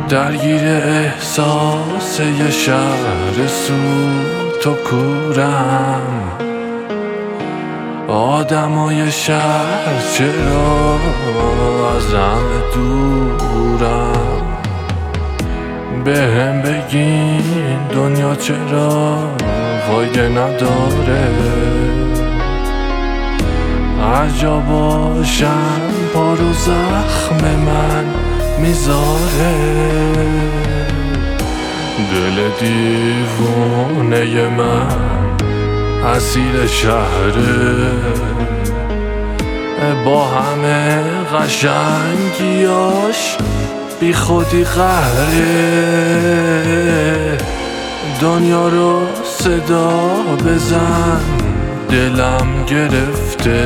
درگیر احساس یه شهر سوت و کورم. آدمای شهر چرا از همه دورم؟ بهم بگین دنیا چرا فایده نداره؟ هر جا باشم پا رو زخم من میذاره. دل دیوونه من اسیر شهره، با همه قشنگیاش بی خودی قهره. دنیا رو صدا بزن دلم گرفته.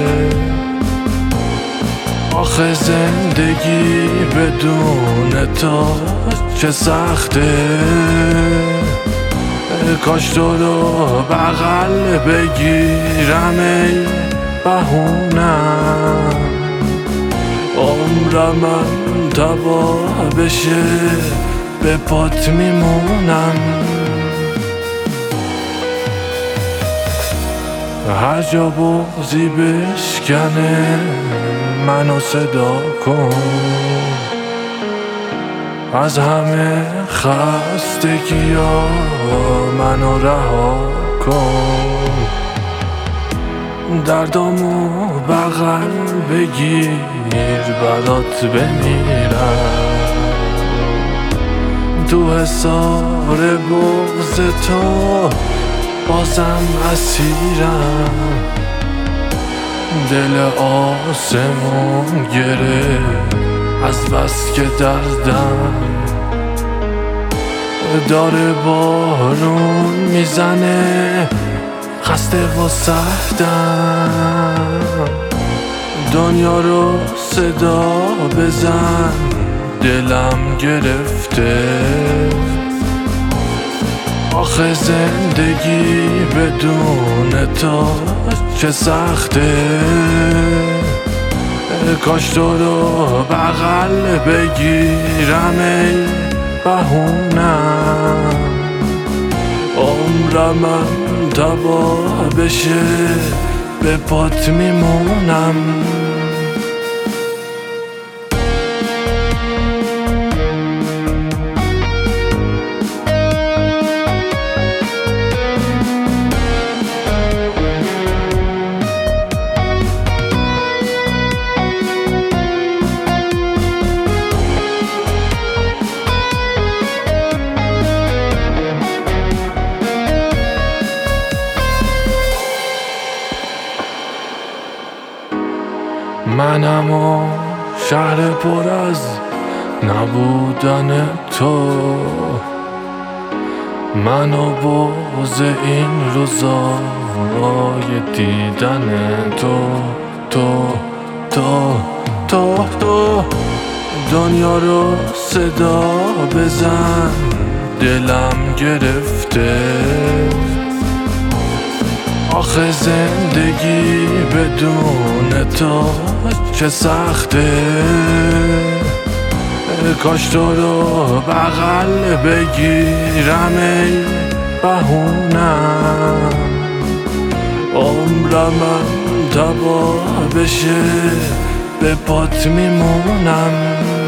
آخه زندگی بدون تو چه سخته. کاش تو رو بغل بگیرم ای بهونم. عمرم تباه بشه به پات میمونم. هر جا بغضی بشکنه منو صدا کن. از همه خستگی‌ها منو رها کن. دردامو بغل بگیر برات بمیرم. تو حصار بغض تو بازم اسیرم. دل آسمون گرفت از بس که دردم داره بارون میزنه. خسته و سردم. دنیا رو صدا بزن دلم گرفته. آخه زندگی بدون تو چه سخته. کاش تو رو بغل بگیرم ای بهونم. عمرم تباه بشه به پات میمونم. منم و شهر پر از نبودن تو. من و بغض این روزای دیدن تو. دنیا رو صدا بزن دلم گرفته. آخه زندگی بدون تو چه سخته. کاش تو رو بغل بگیرم ای بهونم. عمرم تباه بشه به پات میمونم.